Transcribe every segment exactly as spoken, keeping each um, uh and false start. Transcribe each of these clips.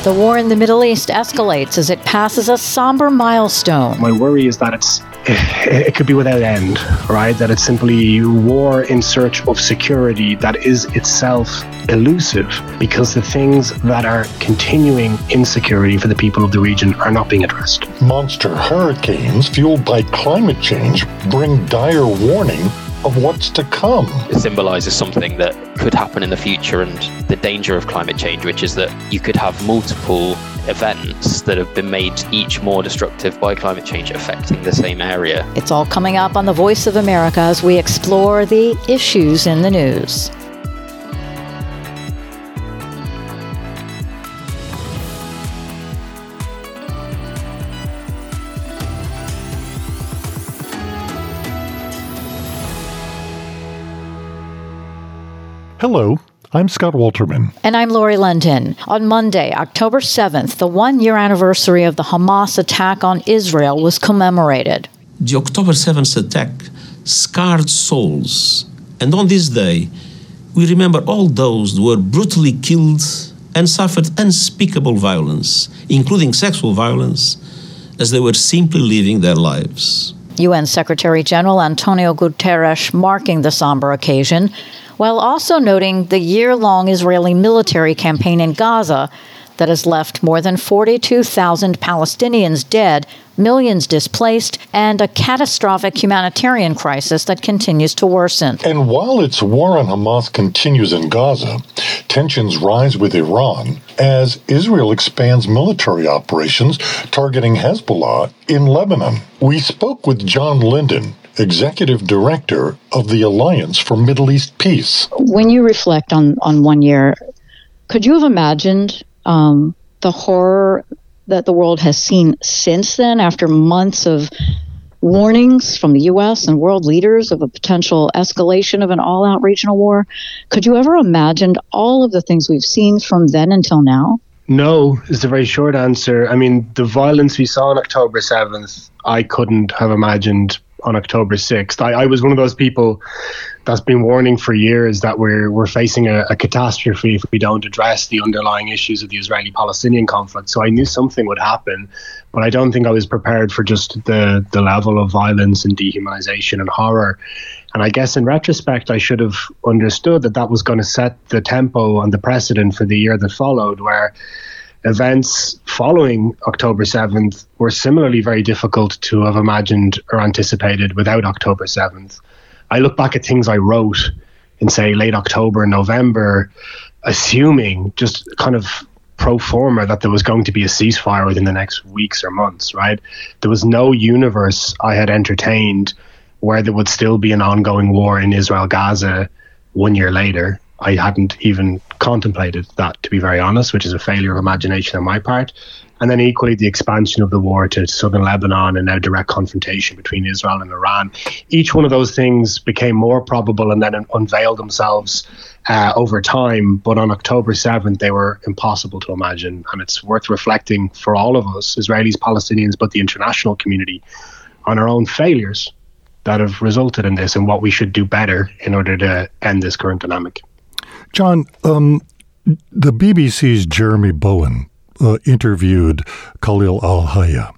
The war in the Middle East escalates as it passes a somber milestone. My worry is that it's it could be without end, right? That it's simply war in search of security that is itself elusive because the things that are continuing insecurity for the people of the region are not being addressed. Monster hurricanes fueled by climate change bring dire warning of what's to come. It symbolizes something that could happen in the future and the danger of climate change, which is that you could have multiple events that have been made each more destructive by climate change affecting the same area. It's all coming up on The Voice of America as we explore the issues in the news. Hello, I'm Scott Walterman. And I'm Lori London. On Monday, October seventh, the one-year anniversary of the Hamas attack on Israel was commemorated. The October seventh attack scarred souls. And on this day, we remember all those who were brutally killed and suffered unspeakable violence, including sexual violence, as they were simply living their lives. U N Secretary General Antonio Guterres marking the somber occasion, while also noting the year-long Israeli military campaign in Gaza that has left more than forty-two thousand Palestinians dead, millions displaced, and a catastrophic humanitarian crisis that continues to worsen. And while its war on Hamas continues in Gaza, tensions rise with Iran as Israel expands military operations targeting Hezbollah in Lebanon. We spoke with John Linden, Executive Director of the Alliance for Middle East Peace. When you reflect on, on one year, could you have imagined um, the horror that the world has seen since then, after months of warnings from the U S and world leaders of a potential escalation of an all-out regional war? Could you ever imagine all of the things we've seen from then until now? No, is the very short answer. I mean, the violence we saw on October seventh, I couldn't have imagined on October sixth. I, I was one of those people that's been warning for years that we're we're facing a, a catastrophe if we don't address the underlying issues of the Israeli-Palestinian conflict. So I knew something would happen, but I don't think I was prepared for just the, the level of violence and dehumanization and horror. And I guess in retrospect, I should have understood that that was going to set the tempo and the precedent for the year that followed, where events following October seventh were similarly very difficult to have imagined or anticipated without October seventh. I look back at things I wrote in, say, late October, November, assuming just kind of pro forma that there was going to be a ceasefire within the next weeks or months, right? There was no universe I had entertained where there would still be an ongoing war in Israel-Gaza one year later. I hadn't even contemplated that, to be very honest, which is a failure of imagination on my part. And then equally the expansion of the war to southern Lebanon and now direct confrontation between Israel and Iran. Each one of those things became more probable and then unveiled themselves uh, over time. But on October seventh, they were impossible to imagine. And it's worth reflecting for all of us, Israelis, Palestinians, but the international community, on our own failures that have resulted in this and what we should do better in order to end this current dynamic. John, um, the B B C's Jeremy Bowen uh, interviewed Khalil al-Hayya,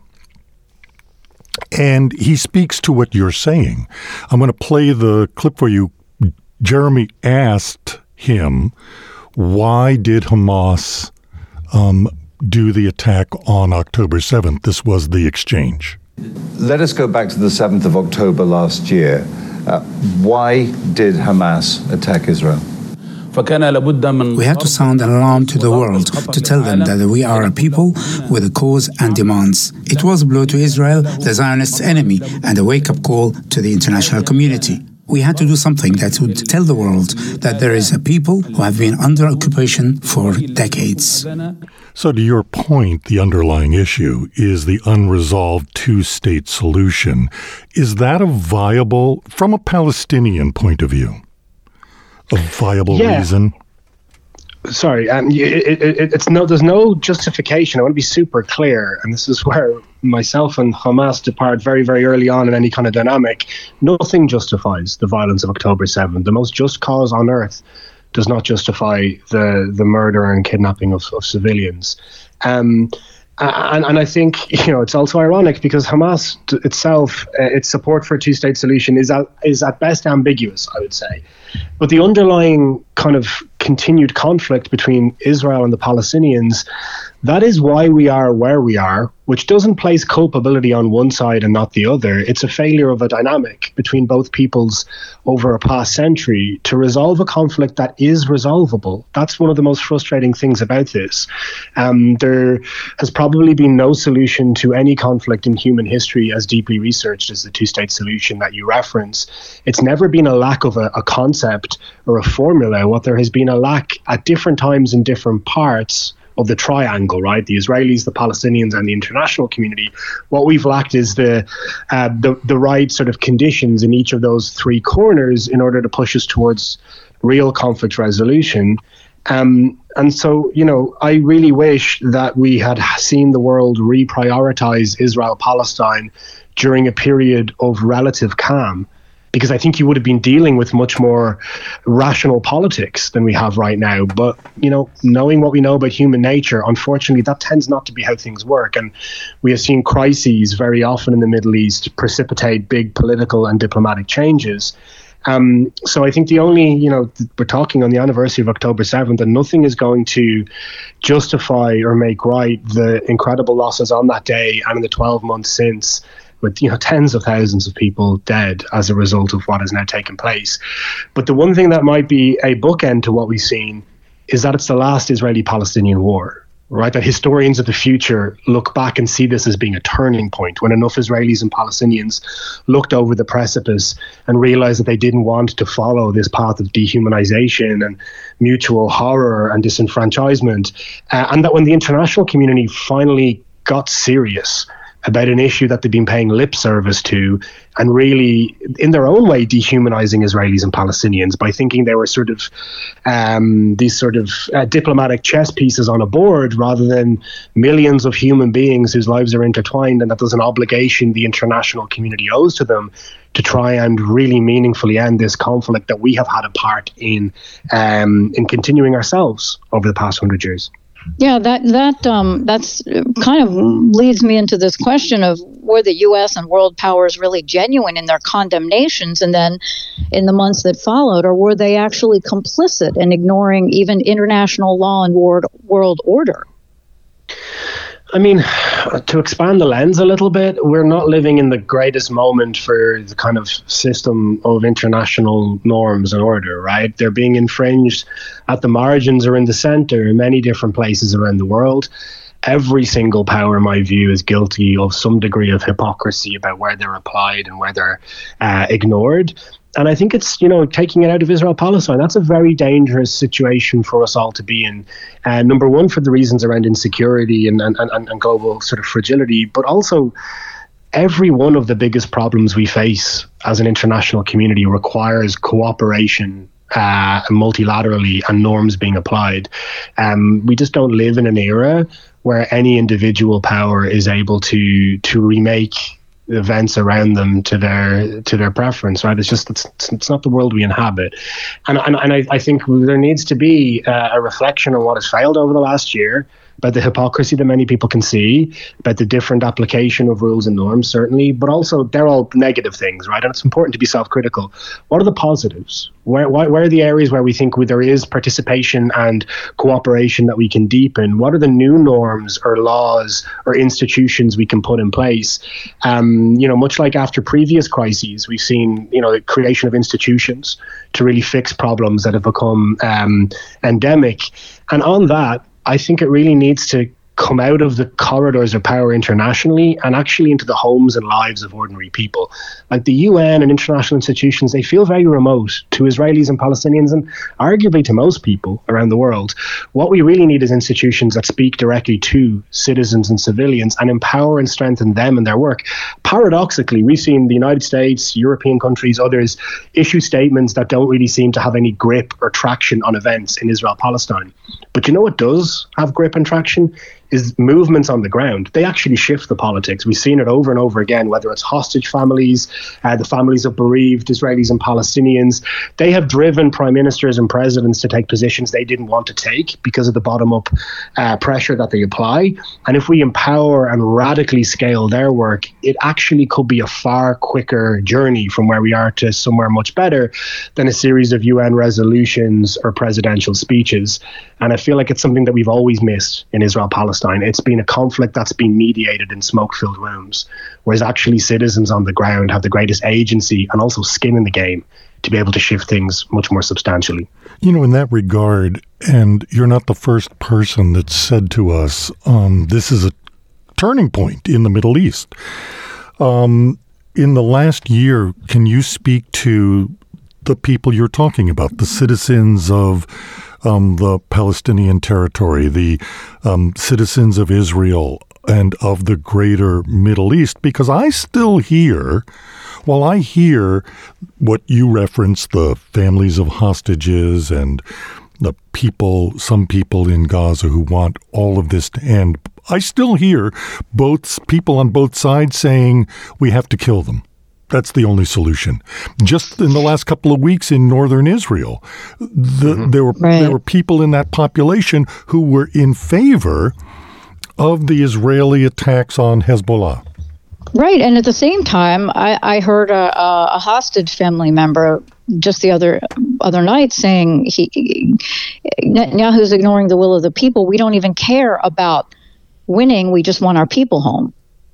and he speaks to what you're saying. I'm going to play the clip for you. Jeremy asked him, why did Hamas um, do the attack on October seventh? This was the exchange. Let us go back to the seventh of October last year. Uh, why did Hamas attack Israel? We had to sound an alarm to the world to tell them that we are a people with a cause and demands. It was a blow to Israel, the Zionist enemy, and a wake-up call to the international community. We had to do something that would tell the world that there is a people who have been under occupation for decades. So to your point, the underlying issue is the unresolved two-state solution. Is that a viable, from a Palestinian point of view, a viable yeah. reason? Sorry, um, it, it, it's no. There's no justification. I want to be super clear, and this is where myself and Hamas depart very, very early on in any kind of dynamic. Nothing justifies the violence of October seventh. The most just cause on earth does not justify the the murder and kidnapping of, of civilians. Um, and, and I think, you know, it's also ironic because Hamas itself, uh, its support for a two-state solution is at, is at best ambiguous, I would say. But the underlying kind of continued conflict between Israel and the Palestinians, that is why we are where we are, which doesn't place culpability on one side and not the other. It's a failure of a dynamic between both peoples over a past century to resolve a conflict that is resolvable. That's one of the most frustrating things about this. Um, there has probably been no solution to any conflict in human history as deeply researched as the two-state solution that you reference. It's never been a lack of a, a concept or a formula. What there has been a lack at different times in different parts of the triangle, right? The Israelis, the Palestinians, and the international community. What we've lacked is the, uh, the the right sort of conditions in each of those three corners in order to push us towards real conflict resolution. Um, and so, you know, I really wish that we had seen the world reprioritize Israel-Palestine during a period of relative calm, because I think you would have been dealing with much more rational politics than we have right now. But, you know, knowing what we know about human nature, unfortunately, that tends not to be how things work. And we have seen crises very often in the Middle East precipitate big political and diplomatic changes. Um, so I think the only, you know, th- we're talking on the anniversary of October seventh, and nothing is going to justify or make right the incredible losses on that day and in the twelve months since, with, you know, tens of thousands of people dead as a result of what has now taken place. But the one thing that might be a bookend to what we've seen is that it's the last Israeli-Palestinian war, right? That historians of the future look back and see this as being a turning point, when enough Israelis and Palestinians looked over the precipice and realized that they didn't want to follow this path of dehumanization and mutual horror and disenfranchisement. Uh, and that when the international community finally got serious about an issue that they've been paying lip service to and really, in their own way, dehumanizing Israelis and Palestinians by thinking they were sort of um, these sort of uh, diplomatic chess pieces on a board rather than millions of human beings whose lives are intertwined, and that there's an obligation the international community owes to them to try and really meaningfully end this conflict that we have had a part in, um, in continuing ourselves over the past hundred years. Yeah, that that um, that's kind of leads me into this question of were the U S and world powers really genuine in their condemnations, and then in the months that followed, or were they actually complicit in ignoring even international law and world world order? I mean, to expand the lens a little bit, we're not living in the greatest moment for the kind of system of international norms and order, right? They're being infringed at the margins or in the center in many different places around the world. Every single power, in my view, is guilty of some degree of hypocrisy about where they're applied and where they're uh, ignored. And I think it's, you know, taking it out of Israel-Palestine, that's a very dangerous situation for us all to be in. Uh, number one, for the reasons around insecurity and, and, and, and global sort of fragility, but also every one of the biggest problems we face as an international community requires cooperation uh, multilaterally and norms being applied. Um, we just don't live in an era where any individual power is able to to remake events around them to their to their preference, right? It's just it's, it's not the world we inhabit, and and, and I, I think there needs to be uh, a reflection on what has failed over the last year, about the hypocrisy that many people can see, about the different application of rules and norms, certainly, but also they're all negative things, right? And it's important to be self-critical. What are the positives? Where, where, where are the areas where we think there is participation and cooperation that we can deepen? What are the new norms or laws or institutions we can put in place? Um, you know, much like after previous crises, we've seen, you know, the creation of institutions to really fix problems that have become um, endemic. And on that, I think it really needs to come out of the corridors of power internationally and actually into the homes and lives of ordinary people. Like the U N and international institutions, they feel very remote to Israelis and Palestinians and arguably to most people around the world. What we really need is institutions that speak directly to citizens and civilians and empower and strengthen them in their work. Paradoxically, we've seen the United States, European countries, others issue statements that don't really seem to have any grip or traction on events in Israel-Palestine. But But you know what does have grip and traction is movements on the ground. They actually shift the politics. We've seen it over and over again, whether it's hostage families, uh, the families of bereaved Israelis and Palestinians. They have driven prime ministers and presidents to take positions they didn't want to take because of the bottom-up uh, pressure that they apply. And if we empower and radically scale their work, it actually could be a far quicker journey from where we are to somewhere much better than a series of U N resolutions or presidential speeches. And I feel like it's something that we've always missed in Israel-Palestine. It's been a conflict that's been mediated in smoke-filled rooms, whereas actually citizens on the ground have the greatest agency and also skin in the game to be able to shift things much more substantially. You know, in that regard, and you're not the first person that said to us, um, this is a turning point in the Middle East. Um, in the last year, can you speak to the people you're talking about, the citizens of um, the Palestinian territory, the um, citizens of Israel and of the greater Middle East? Because I still hear, while I hear what you reference, the families of hostages and the people, some people in Gaza who want all of this to end, I still hear both people on both sides saying we have to kill them. That's the only solution. Just in the last couple of weeks in northern Israel, the, mm-hmm. there were right. there were people in that population who were in favor of the Israeli attacks on Hezbollah. Right, and at the same time, I, I heard a, a hostage family member just the other other night saying he Netanyahu's ignoring the will of the people. We don't even care about winning. We just want our people home.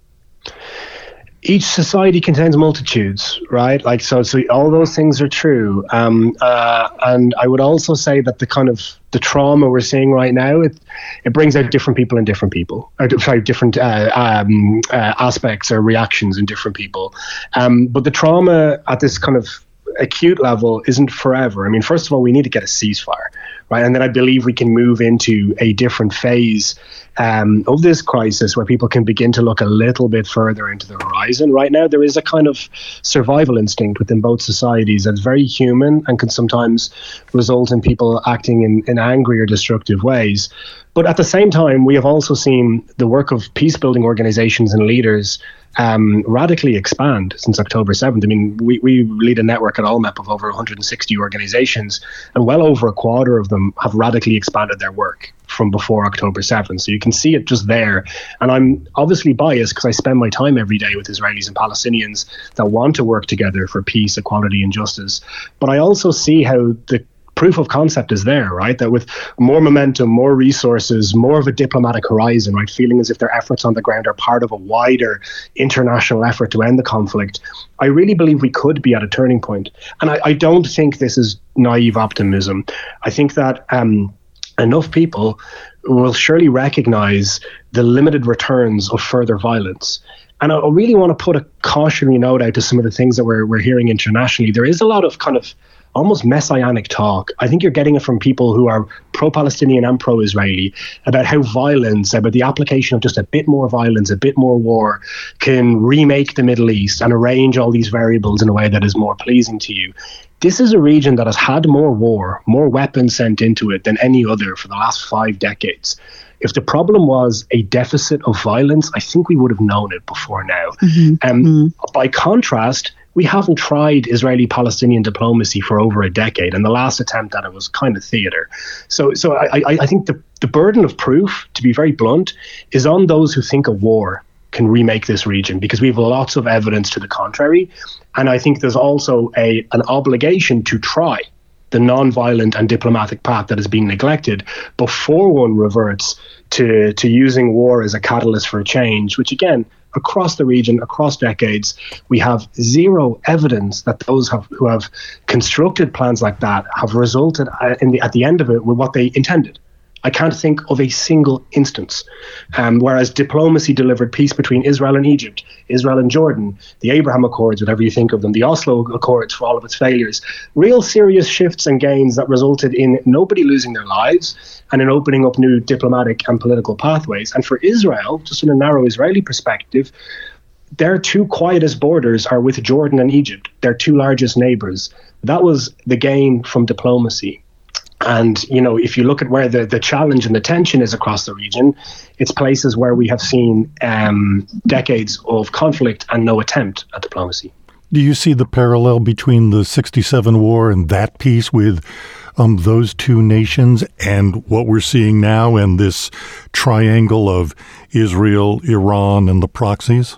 Each society contains multitudes, right? Like, so, so all those things are true. Um, uh, and I would also say that the kind of the trauma we're seeing right now, it it brings out different people in different people, or sorry, different uh, um, uh, aspects or reactions in different people. Um, but the trauma at this kind of acute level isn't forever. I mean, first of all, we need to get a ceasefire, right? And then I believe we can move into a different phase um, of this crisis where people can begin to look a little bit further into the horizon. Right now, there is a kind of survival instinct within both societies that's very human and can sometimes result in people acting in, in angry or destructive ways. But at the same time, we have also seen the work of peace-building organizations and leaders um, radically expand since October seventh. I mean, we, we lead a network at Olmep of over one hundred sixty organizations, and well over a quarter of them have radically expanded their work from before October seventh. So you can see it just there. And I'm obviously biased because I spend my time every day with Israelis and Palestinians that want to work together for peace, equality, and justice. But I also see how the proof of concept is there, right? That with more momentum, more resources, more of a diplomatic horizon, right? Feeling as if their efforts on the ground are part of a wider international effort to end the conflict. I really believe we could be at a turning point. And I, I don't think this is naive optimism. I think that um, enough people will surely recognize the limited returns of further violence. And I really want to put a cautionary note out to some of the things that we're we're hearing internationally. There is a lot of kind of almost messianic talk. I think you're getting it from people who are pro-Palestinian and pro-Israeli about how violence, about the application of just a bit more violence, a bit more war can remake the Middle East and arrange all these variables in a way that is more pleasing to you. This is a region that has had more war, more weapons sent into it than any other for the last five decades. If the problem was a deficit of violence, I think we would have known it before now. Mm-hmm. Um, mm-hmm. By contrast, we haven't tried Israeli-Palestinian diplomacy for over a decade, and the last attempt at it was kind of theater. So so I, I, I think the, the burden of proof, to be very blunt, is on those who think a war can remake this region, because we have lots of evidence to the contrary. And I think there's also a an obligation to try the non-violent and diplomatic path that is being neglected before one reverts to, to using war as a catalyst for a change, which again, across the region, across decades, we have zero evidence that those have, who have constructed plans like that have resulted in the, at the end of it with what they intended. I can't think of a single instance. Um, whereas diplomacy delivered peace between Israel and Egypt, Israel and Jordan, the Abraham Accords, whatever you think of them, the Oslo Accords for all of its failures, real serious shifts and gains that resulted in nobody losing their lives and in opening up new diplomatic and political pathways. And for Israel, just in a narrow Israeli perspective, their two quietest borders are with Jordan and Egypt, their two largest neighbors. That was the gain from diplomacy. And, you know, if you look at where the, the challenge and the tension is across the region, it's places where we have seen um, decades of conflict and no attempt at diplomacy. Do you see the parallel between the sixty-seven war and that piece with um, those two nations and what we're seeing now and this triangle of Israel, Iran, and the proxies?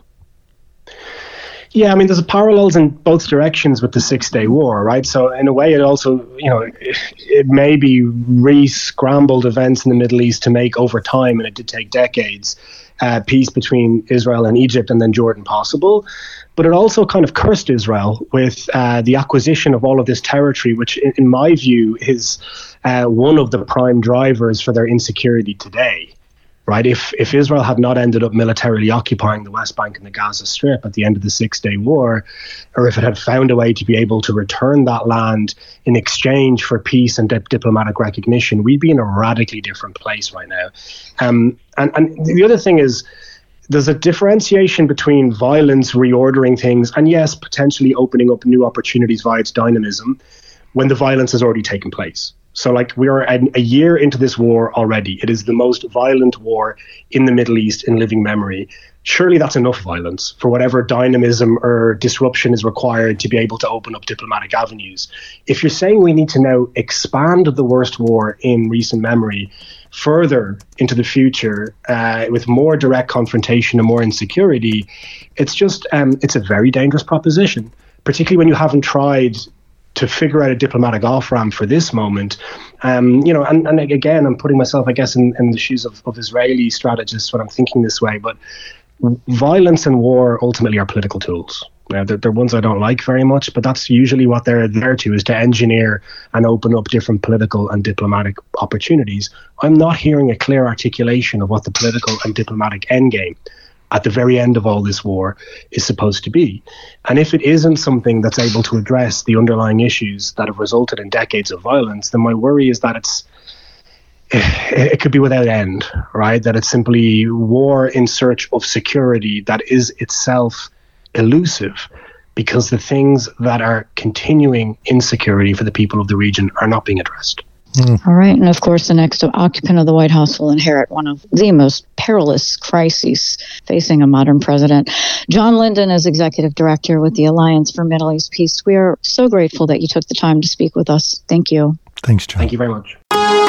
Yeah, I mean, there's parallels in both directions with the Six-Day War, right? So in a way, it also, you know, it, it may be re-scrambled events in the Middle East to make over time, and it did take decades, uh, peace between Israel and Egypt and then Jordan possible. But it also kind of cursed Israel with uh, the acquisition of all of this territory, which in, in my view is uh, one of the prime drivers for their insecurity today. Right, if if Israel had not ended up militarily occupying the West Bank and the Gaza Strip at the end of the Six-Day War, or if it had found a way to be able to return that land in exchange for peace and dip- diplomatic recognition, we'd be in a radically different place right now. Um, and, and the other thing is, there's a differentiation between violence reordering things and, yes, potentially opening up new opportunities via its dynamism when the violence has already taken place. So, like, we are a year into this war already. It is the most violent war in the Middle East in living memory. Surely that's enough violence for whatever dynamism or disruption is required to be able to open up diplomatic avenues. If you're saying we need to now expand the worst war in recent memory further into the future uh, with more direct confrontation and more insecurity, it's just, um, it's a very dangerous proposition, particularly when you haven't tried to figure out a diplomatic off-ramp for this moment. Um, you know, and, and again, I'm putting myself, I guess, in, in the shoes of, of Israeli strategists when I'm thinking this way, but violence and war ultimately are political tools. Now, they're, they're ones I don't like very much, but that's usually what they're there to, is to engineer and open up different political and diplomatic opportunities. I'm not hearing a clear articulation of what the political and diplomatic endgame at the very end of all this war is supposed to be. And if it isn't something that's able to address the underlying issues that have resulted in decades of violence, then my worry is that it's it could be without end, right? That it's simply war in search of security that is itself elusive, because the things that are continuing insecurity for the people of the region are not being addressed. Mm. All right. And of course, the next occupant of the White House will inherit one of the most perilous crises facing a modern president. John Linden is executive director with the Alliance for Middle East Peace. We are so grateful that you took the time to speak with us. Thank you. Thanks, John. Thank you very much.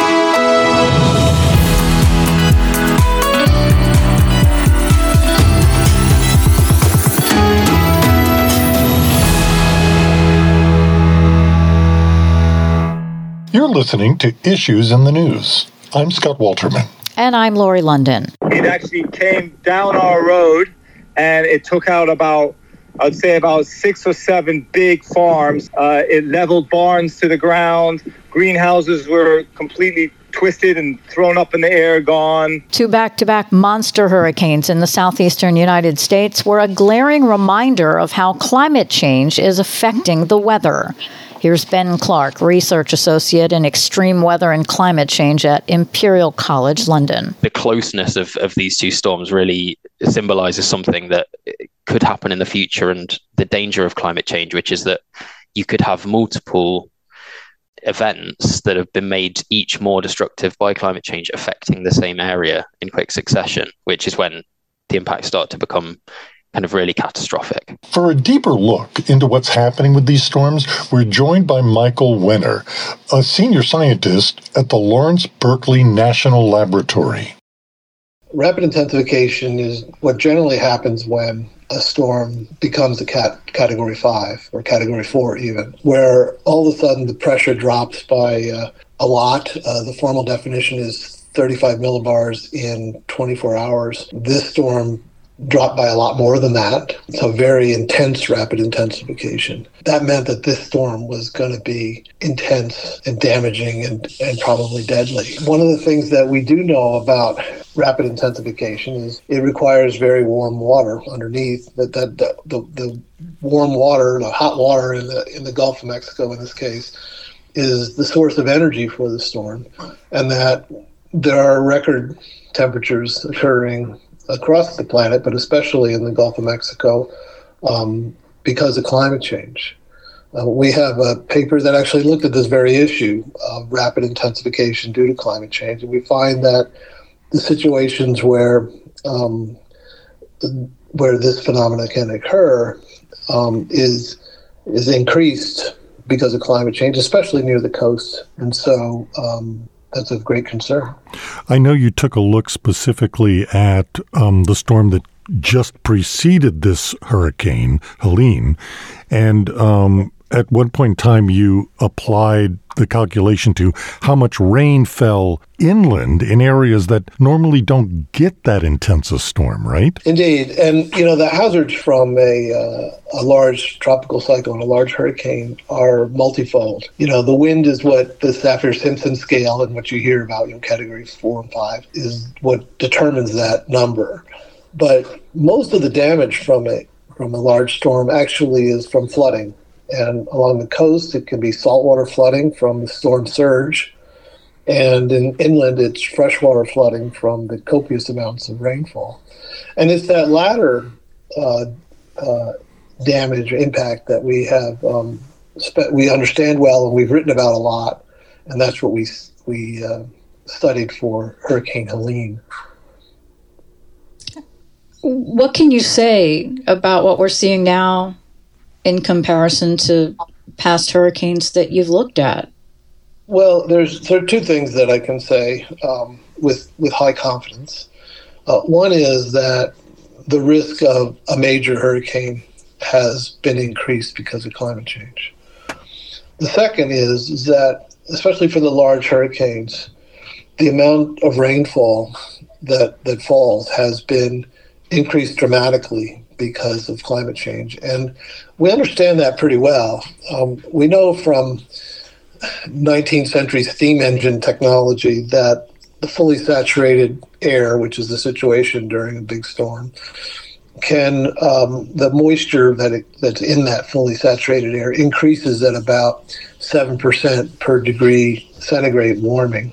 You're listening to Issues in the News. I'm Scott Walterman. And I'm Lori London. It actually came down our road, and it took out about, I'd say about six or seven big farms. Uh, it leveled barns to the ground. Greenhouses were completely twisted and thrown up in the air, gone. Two back-to-back monster hurricanes in the southeastern United States were a glaring reminder of how climate change is affecting the weather. Here's Ben Clark, research associate in extreme weather and climate change at Imperial College London. The closeness of, of these two storms really symbolizes something that could happen in the future, and the danger of climate change, which is that you could have multiple events that have been made each more destructive by climate change affecting the same area in quick succession, which is when the impacts start to become kind of really catastrophic. For a deeper look into what's happening with these storms, we're joined by Michael Wenner, a senior scientist at the Lawrence Berkeley National Laboratory. Rapid intensification is what generally happens when a storm becomes a cat category five or category four even, where all of a sudden the pressure drops by uh, a lot. Uh, the formal definition is thirty-five millibars in twenty-four hours. This storm dropped by a lot more than that. So very intense rapid intensification. That meant that this storm was going to be intense and damaging and, and probably deadly. One of the things that we do know about rapid intensification is it requires very warm water underneath. That that the, the, the warm water, the hot water in the in the Gulf of Mexico in this case, is the source of energy for the storm, and that there are record temperatures occurring across the planet, but especially in the Gulf of Mexico, um, because of climate change. Uh, we have a paper that actually looked at this very issue of rapid intensification due to climate change, and we find that the situations where um, where this phenomena can occur um, is is increased because of climate change, especially near the coast, and so um, that's of great concern. I know you took a look specifically at um, the storm that just preceded this hurricane, Helene, and um, at one point in time you applied the calculation to how much rain fell inland in areas that normally don't get that intense a storm, right? Indeed. And, you know, the hazards from a uh, a large tropical cyclone, a large hurricane, are multifold. You know, the wind is what the Saffir-Simpson scale and what you hear about, you know, categories four and five is what determines that number. But most of the damage from a, from a large storm actually is from flooding. And along the coast, it can be saltwater flooding from the storm surge. And in inland, it's freshwater flooding from the copious amounts of rainfall. And it's that latter uh, uh, damage or impact that we have um, spe- we understand well and we've written about a lot. And that's what we we uh, studied for Hurricane Helene. What can you say about what we're seeing now in comparison to past hurricanes that you've looked at? Well, there's there are two things that I can say um, with with high confidence. Uh, one is that the risk of a major hurricane has been increased because of climate change. The second is, is that, especially for the large hurricanes, the amount of rainfall that that falls has been increased dramatically because of climate change. And we understand that pretty well. Um, we know from nineteenth century steam engine technology that the fully saturated air, which is the situation during a big storm, can um, the moisture that it, that's in that fully saturated air increases at about seven percent per degree centigrade warming.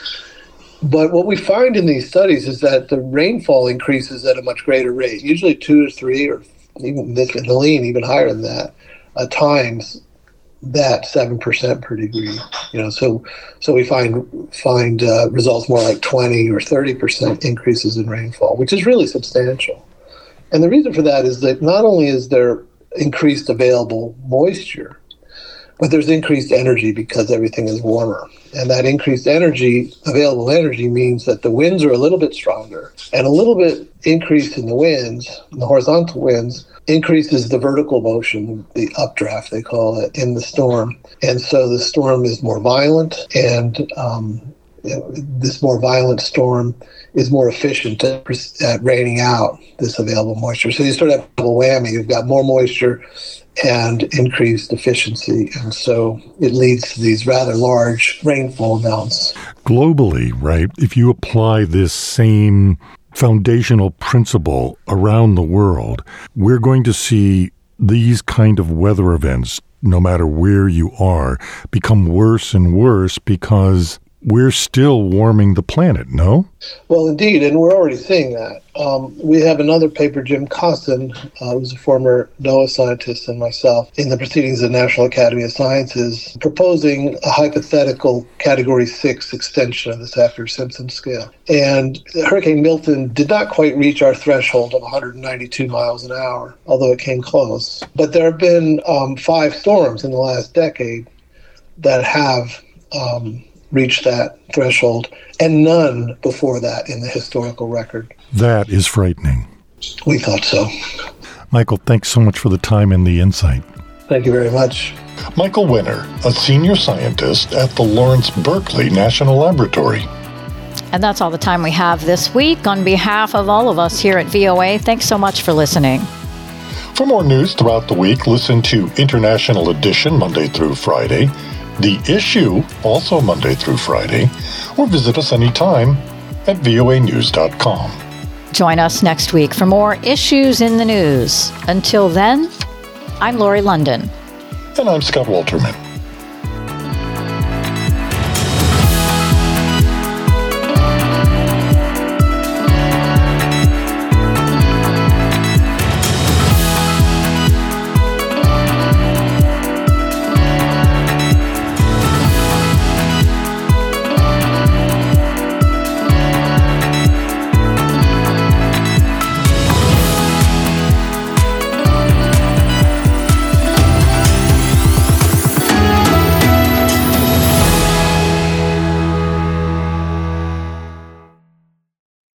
But what we find in these studies is that the rainfall increases at a much greater rate, usually two to three, or even this in Helene, even higher than that, uh, times that seven percent per degree. You know, so so we find find uh, results more like twenty or thirty percent increases in rainfall, which is really substantial. And the reason for that is that not only is there increased available moisture, but there's increased energy because everything is warmer. And that increased energy, available energy, means that the winds are a little bit stronger. And a little bit increase in the winds, the horizontal winds, increases the vertical motion, the updraft they call it, in the storm. And so the storm is more violent, and um, you know, this more violent storm is more efficient at, at raining out this available moisture. So you sort of have a double whammy. You've got more moisture and increased efficiency. And so it leads to these rather large rainfall amounts. Globally, right, if you apply this same foundational principle around the world, we're going to see these kind of weather events, no matter where you are, become worse and worse because we're still warming the planet, no? Well, indeed, and we're already seeing that. Um, we have another paper, Jim Costin, uh, who's a former NOAA scientist, and myself, in the Proceedings of the National Academy of Sciences, proposing a hypothetical Category six extension of the Saffir-Simpson scale. And Hurricane Milton did not quite reach our threshold of one hundred ninety-two miles an hour, although it came close. But there have been um, five storms in the last decade that have um, reached that threshold, and none before that in the historical record. That is frightening. We thought so. Michael, thanks so much for the time and the insight. Thank you very much. Michael Winner, a senior scientist at the Lawrence Berkeley National Laboratory. And that's all the time we have this week. On behalf of all of us here at V O A, thanks so much for listening. For more news throughout the week, listen to International Edition Monday through Friday, The Issue, also Monday through Friday, or visit us anytime at V O A news dot com. Join us next week for more issues in the news. Until then, I'm Lori London. And I'm Scott Walterman.